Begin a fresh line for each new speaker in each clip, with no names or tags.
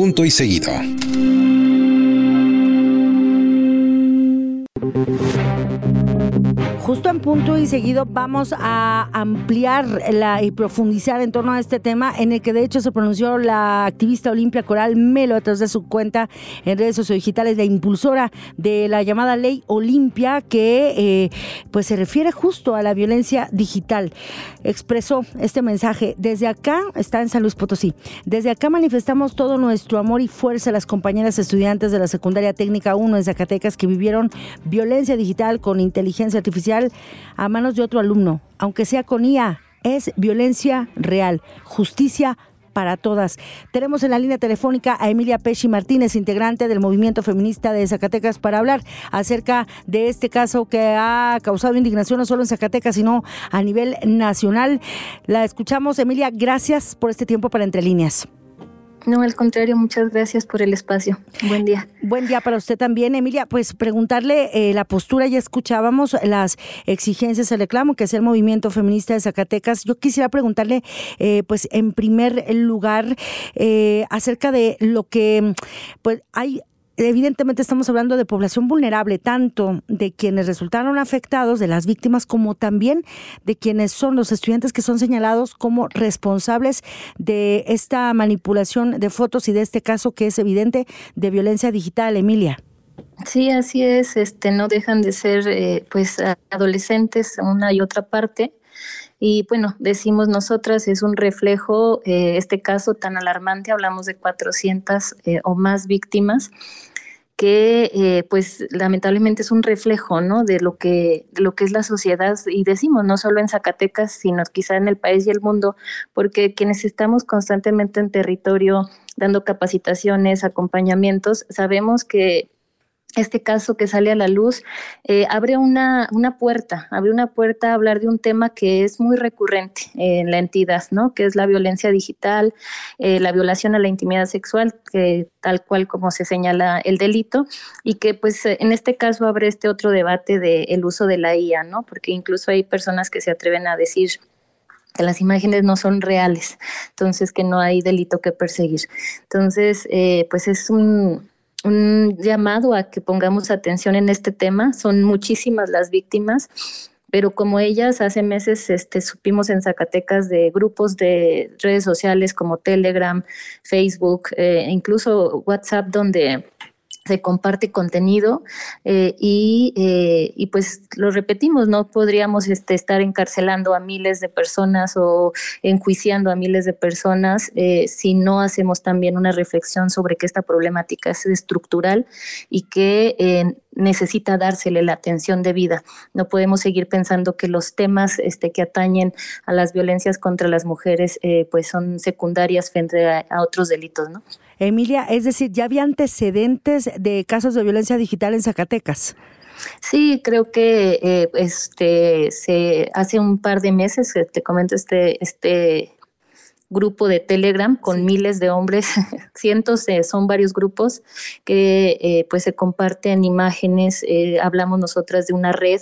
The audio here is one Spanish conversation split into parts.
Punto y Seguido.
Justo en Punto y Seguido vamos a ampliar y profundizar en torno a este tema, en el que de hecho se pronunció la activista Olimpia Coral Melo a través de su cuenta en redes sociodigitales, la impulsora de la llamada Ley Olimpia, que pues se refiere justo a la violencia digital. Expresó este mensaje: desde acá, está en San Luis Potosí, desde acá manifestamos todo nuestro amor y fuerza a las compañeras estudiantes de la Secundaria Técnica 1 en Zacatecas que vivieron violencia digital con inteligencia artificial a manos de otro alumno, aunque sea con IA. Es violencia real, justicia para todas. Tenemos en la línea telefónica a Emilia Pesci Martínez, integrante del Movimiento Feminista de Zacatecas, para hablar acerca de este caso que ha causado indignación no solo en Zacatecas, sino a nivel nacional. La escuchamos, Emilia, gracias por este tiempo para Entre Líneas.
No, al contrario, muchas gracias por el espacio. Buen día.
Buen día para usted también, Emilia. Pues preguntarle la postura, ya escuchábamos las exigencias, el reclamo que es el Movimiento Feminista de Zacatecas. Yo quisiera preguntarle, pues en primer lugar, acerca de lo que pues hay. Evidentemente estamos hablando de población vulnerable, tanto de quienes resultaron afectados, de las víctimas, como también de quienes son los estudiantes que son señalados como responsables de esta manipulación de fotos y de este caso que es evidente de violencia digital, Emilia.
Sí, así es. No dejan de ser pues adolescentes una y otra parte. Y bueno, decimos nosotras, es un reflejo, este caso tan alarmante, hablamos de 400 o más víctimas, que pues lamentablemente es un reflejo, ¿no?, de lo que es la sociedad, y decimos no solo en Zacatecas, sino quizá en el país y el mundo, porque quienes estamos constantemente en territorio dando capacitaciones, acompañamientos, sabemos que este caso que sale a la luz abre una puerta a hablar de un tema que es muy recurrente en la entidad, ¿no?, que es la violencia digital, la violación a la intimidad sexual, que tal cual como se señala el delito, y que pues en este caso abre este otro debate del uso de la IA, ¿no?, porque incluso hay personas que se atreven a decir que las imágenes no son reales, entonces que no hay delito que perseguir. Entonces, pues es un llamado a que pongamos atención en este tema. Son muchísimas las víctimas, pero como ellas, hace meses supimos en Zacatecas de grupos de redes sociales como Telegram, Facebook, incluso WhatsApp, donde se comparte contenido y pues lo repetimos, no podríamos estar encarcelando a miles de personas o enjuiciando a miles de personas si no hacemos también una reflexión sobre que esta problemática es estructural y que necesita dársele la atención debida. No podemos seguir pensando que los temas que atañen a las violencias contra las mujeres pues son secundarias frente a otros delitos, ¿no?
Emilia, es decir, ¿ya había antecedentes de casos de violencia digital en Zacatecas?
Sí, creo que se hace un par de meses, te comento, este grupo de Telegram con miles de hombres, cientos, son varios grupos que pues se comparten imágenes, hablamos nosotras de una red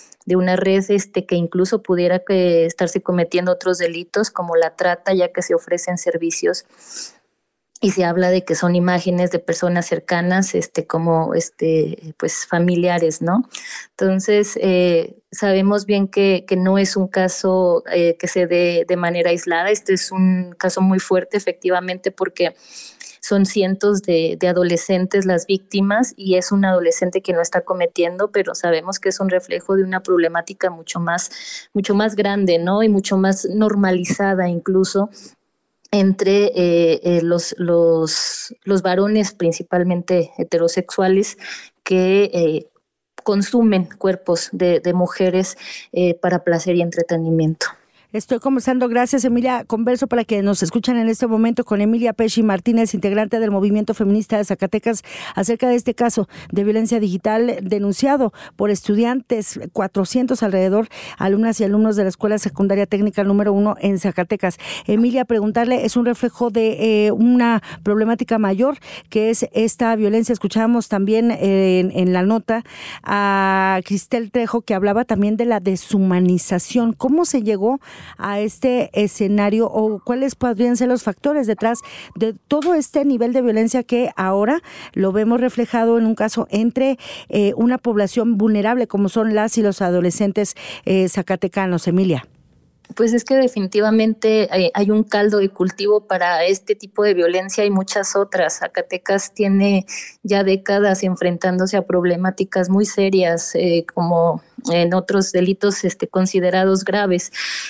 que incluso pudiera estarse cometiendo otros delitos como la trata, ya que se ofrecen servicios y se habla de que son imágenes de personas cercanas, como pues familiares, ¿no? Entonces, sabemos bien que no es un caso que se dé de manera aislada. Este es un caso muy fuerte, efectivamente, porque son cientos de adolescentes las víctimas y es un adolescente que no está cometiendo, pero sabemos que es un reflejo de una problemática mucho más grande, ¿no? Y mucho más normalizada incluso entre los varones, principalmente heterosexuales, que consumen cuerpos de mujeres para placer y entretenimiento.
Estoy conversando, gracias Emilia, converso para que nos escuchan en este momento con Emilia Pesci Martínez, integrante del Movimiento Feminista de Zacatecas, acerca de este caso de violencia digital denunciado por estudiantes, 400 alrededor, alumnas y alumnos de la Escuela Secundaria Técnica número 1 en Zacatecas. Emilia, preguntarle, es un reflejo de una problemática mayor, que es esta violencia. Escuchábamos también en la nota a Cristel Trejo, que hablaba también de la deshumanización. ¿Cómo se llegó a este escenario o cuáles podrían ser los factores detrás de todo este nivel de violencia que ahora lo vemos reflejado en un caso entre una población vulnerable como son las y los adolescentes zacatecanos, Emilia?
Pues es que definitivamente hay un caldo de cultivo para este tipo de violencia y muchas otras. Zacatecas tiene ya décadas enfrentándose a problemáticas muy serias, como en otros delitos considerados graves.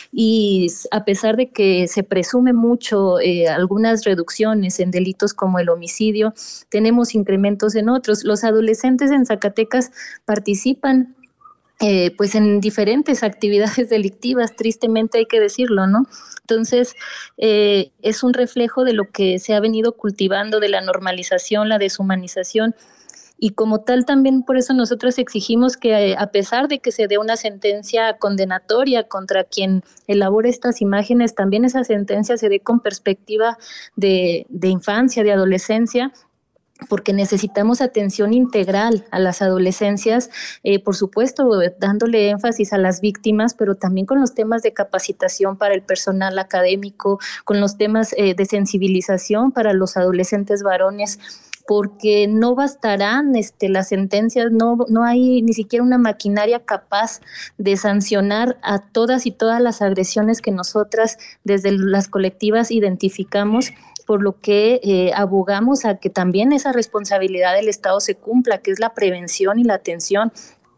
Y a pesar de que se presume mucho algunas reducciones en delitos como el homicidio, tenemos incrementos en otros. Los adolescentes en Zacatecas participan pues en diferentes actividades delictivas, tristemente hay que decirlo, ¿no? Entonces, es un reflejo de lo que se ha venido cultivando, de la normalización, la deshumanización, y como tal también por eso nosotros exigimos que a pesar de que se dé una sentencia condenatoria contra quien elabore estas imágenes, también esa sentencia se dé con perspectiva de infancia, de adolescencia, porque necesitamos atención integral a las adolescencias, por supuesto, dándole énfasis a las víctimas, pero también con los temas de capacitación para el personal académico, con los temas de sensibilización para los adolescentes varones, porque no bastarán las sentencias, no hay ni siquiera una maquinaria capaz de sancionar a todas y todas las agresiones que nosotras desde las colectivas identificamos, por lo que abogamos a que también esa responsabilidad del Estado se cumpla, que es la prevención y la atención,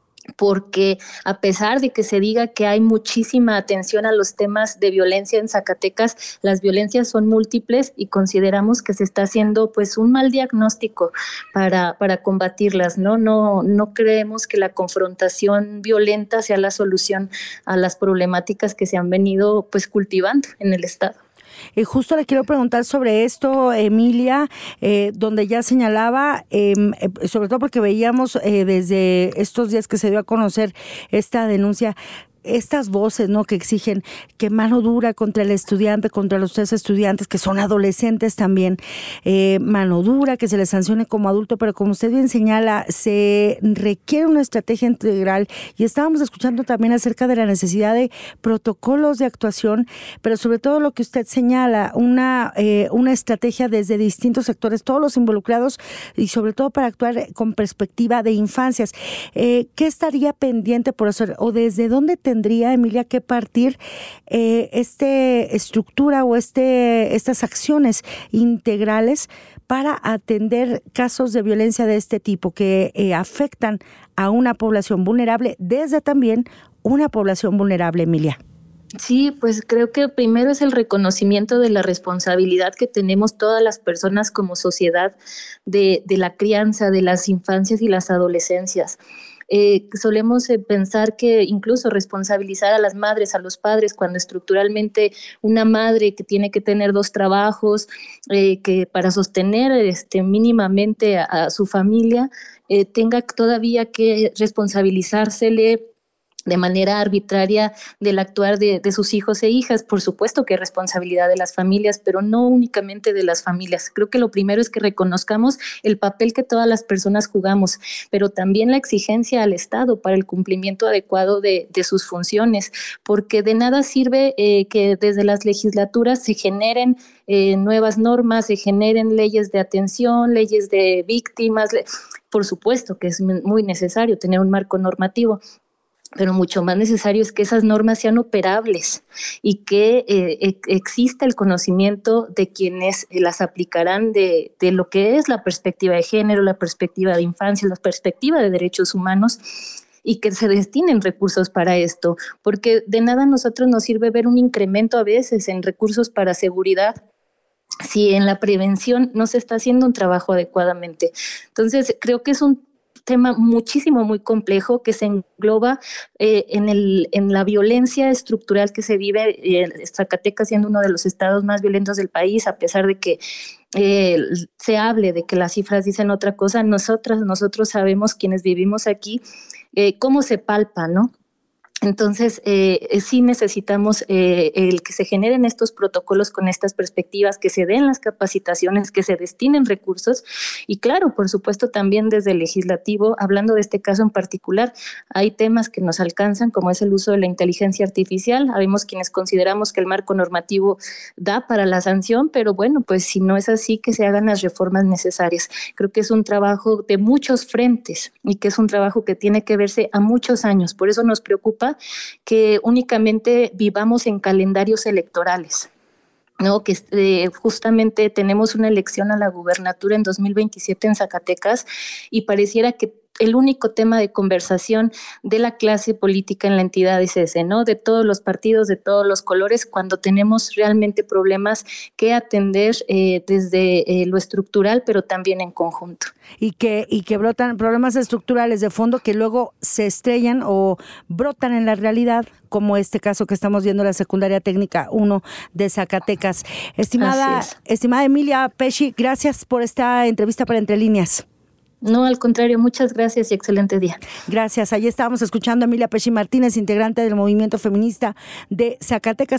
porque a pesar de que se diga que hay muchísima atención a los temas de violencia en Zacatecas, las violencias son múltiples y consideramos que se está haciendo pues un mal diagnóstico para combatirlas, ¿no? No creemos que la confrontación violenta sea la solución a las problemáticas que se han venido pues cultivando en el Estado.
Justo le quiero preguntar sobre esto, Emilia, donde ya señalaba, sobre todo porque veíamos desde estos días que se dio a conocer esta denuncia, estas voces, ¿no?, que exigen que mano dura contra el estudiante, contra los 3 estudiantes que son adolescentes también, mano dura, que se les sancione como adulto, pero como usted bien señala, se requiere una estrategia integral y estábamos escuchando también acerca de la necesidad de protocolos de actuación, pero sobre todo lo que usted señala, una estrategia desde distintos sectores, todos los involucrados y sobre todo para actuar con perspectiva de infancias. ¿Qué estaría pendiente por hacer o desde dónde tendría, Emilia, que partir estructura o estas acciones integrales para atender casos de violencia de este tipo que afectan a una población vulnerable, desde también una población vulnerable, Emilia?
Sí, pues creo que primero es el reconocimiento de la responsabilidad que tenemos todas las personas como sociedad de la crianza de las infancias y las adolescencias. Solemos pensar que incluso responsabilizar a las madres, a los padres, cuando estructuralmente una madre que tiene que tener 2 trabajos, que para sostener mínimamente a su familia, tenga todavía que responsabilizársele de manera arbitraria del actuar de sus hijos e hijas. Por supuesto que es responsabilidad de las familias, pero no únicamente de las familias. Creo que lo primero es que reconozcamos el papel que todas las personas jugamos, pero también la exigencia al Estado para el cumplimiento adecuado de sus funciones, porque de nada sirve que desde las legislaturas se generen nuevas normas, se generen leyes de atención, leyes de víctimas. Por supuesto que es muy necesario tener un marco normativo, pero mucho más necesario es que esas normas sean operables y que exista el conocimiento de quienes las aplicarán de lo que es la perspectiva de género, la perspectiva de infancia, la perspectiva de derechos humanos, y que se destinen recursos para esto, porque de nada a nosotros nos sirve ver un incremento a veces en recursos para seguridad si en la prevención no se está haciendo un trabajo adecuadamente. Entonces, creo que es un tema muchísimo, muy complejo, que se engloba en la violencia estructural que se vive, Zacatecas siendo uno de los estados más violentos del país, a pesar de que se hable de que las cifras dicen otra cosa. Nosotros sabemos, quienes vivimos aquí, cómo se palpa, ¿no? Entonces, sí necesitamos el que se generen estos protocolos con estas perspectivas, que se den las capacitaciones, que se destinen recursos y claro, por supuesto también desde el legislativo, hablando de este caso en particular, hay temas que nos alcanzan como es el uso de la inteligencia artificial. Habemos quienes consideramos que el marco normativo da para la sanción, pero bueno, pues si no es así, que se hagan las reformas necesarias. Creo que es un trabajo de muchos frentes y que es un trabajo que tiene que verse a muchos años. Por eso nos preocupa que únicamente vivamos en calendarios electorales, ¿no? Que justamente tenemos una elección a la gubernatura en 2027 en Zacatecas y pareciera que el único tema de conversación de la clase política en la entidad es ese, ¿no? De todos los partidos, de todos los colores, cuando tenemos realmente problemas que atender desde lo estructural, pero también en conjunto.
Y que brotan problemas estructurales de fondo que luego se estrellan o brotan en la realidad, como este caso que estamos viendo en la Secundaria Técnica 1 de Zacatecas. Estimada Emilia Pesci, gracias por esta entrevista para Entre Líneas.
No, al contrario, muchas gracias y excelente día.
Gracias. Allí estábamos escuchando a Emilia Pesci Martínez, integrante del movimiento feminista de Zacatecas.